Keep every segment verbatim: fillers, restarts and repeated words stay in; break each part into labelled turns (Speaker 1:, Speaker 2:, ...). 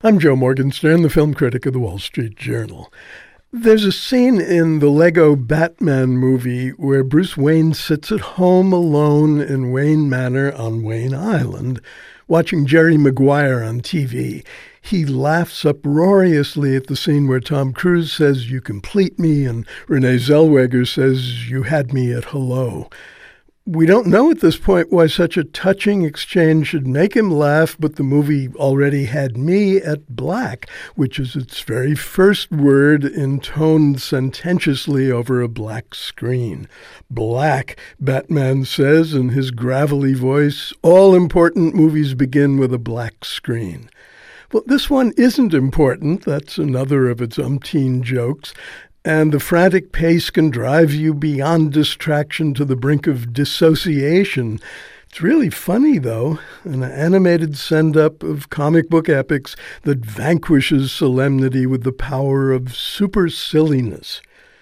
Speaker 1: I'm Joe Morgenstern, the film critic of the Wall Street Journal. There's a scene in the Lego Batman movie where Bruce Wayne sits at home alone in Wayne Manor on Wayne Island, watching Jerry Maguire on T V. He laughs uproariously at the scene where Tom Cruise says, "You complete me," and Renee Zellweger says, "You had me at hello." We don't know at this point why such a touching exchange should make him laugh, but the movie already had me at black, which is its very first word intoned sententiously over a black screen. Black, Batman says in his gravelly voice, all important movies begin with a black screen. Well, this one isn't important. That's another of its umpteen jokes. And the frantic pace can drive you beyond distraction to the brink of dissociation. It's really funny, though, an animated send-up of comic book epics that vanquishes solemnity with the power of super silliness.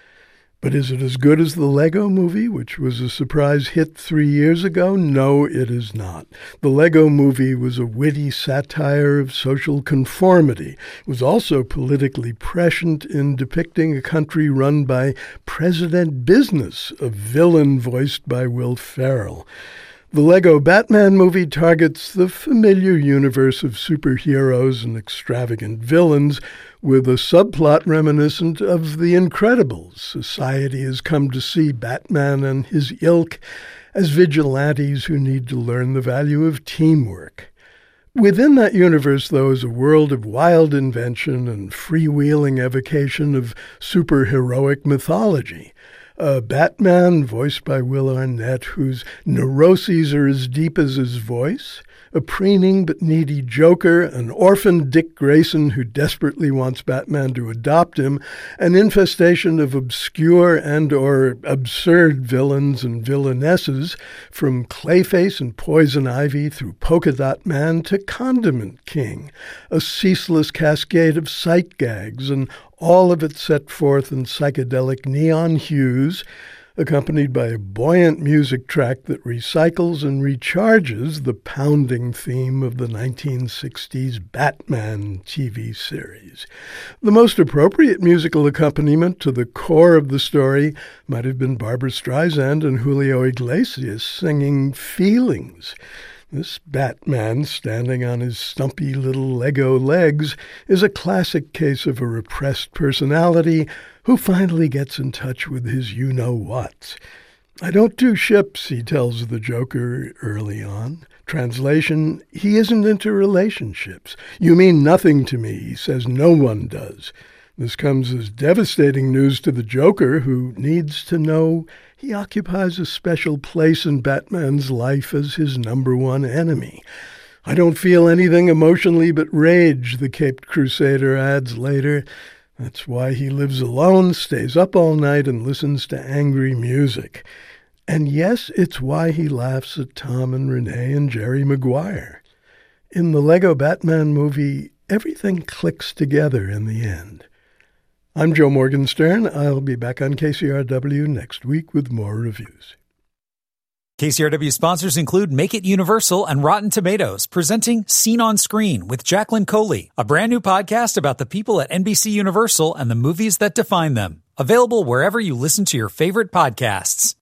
Speaker 1: But is it as good as the Lego Movie, which was a surprise hit three years ago? No, it is not. The Lego Movie was a witty satire of social conformity. It was also politically prescient in depicting a country run by President Business, a villain voiced by Will Ferrell. The Lego Batman movie targets the familiar universe of superheroes and extravagant villains with a subplot reminiscent of The Incredibles. Society has come to see Batman and his ilk as vigilantes who need to learn the value of teamwork. Within that universe, though, is a world of wild invention and freewheeling evocation of superheroic mythology. A Batman, voiced by Will Arnett, whose neuroses are as deep as his voice, a preening but needy Joker, an orphan Dick Grayson who desperately wants Batman to adopt him, an infestation of obscure and or absurd villains and villainesses, from Clayface and Poison Ivy through Polka Dot Man to Condiment King, a ceaseless cascade of sight gags, and all of it set forth in psychedelic neon hues, accompanied by a buoyant music track that recycles and recharges the pounding theme of the nineteen sixties Batman T V series. The most appropriate musical accompaniment to the core of the story might have been Barbra Streisand and Julio Iglesias singing Feelings. This Batman, standing on his stumpy little Lego legs, is a classic case of a repressed personality who finally gets in touch with his you-know-what. "I don't do ships," he tells the Joker early on. Translation, he isn't into relationships. "You mean nothing to me," he says. "No one does." This comes as devastating news to the Joker, who needs to know he occupies a special place in Batman's life as his number one enemy. "I don't feel anything emotionally but rage," the Caped Crusader adds later. That's why he lives alone, stays up all night, and listens to angry music. And yes, it's why he laughs at Tom and Renee and Jerry Maguire. In the Lego Batman movie, everything clicks together in the end. I'm Joe Morgenstern. I'll be back on K C R W next week with more reviews.
Speaker 2: K C R W sponsors include Make It Universal and Rotten Tomatoes, presenting Scene on Screen with Jacqueline Coley, a brand new podcast about the people at N B C Universal and the movies that define them. Available wherever you listen to your favorite podcasts.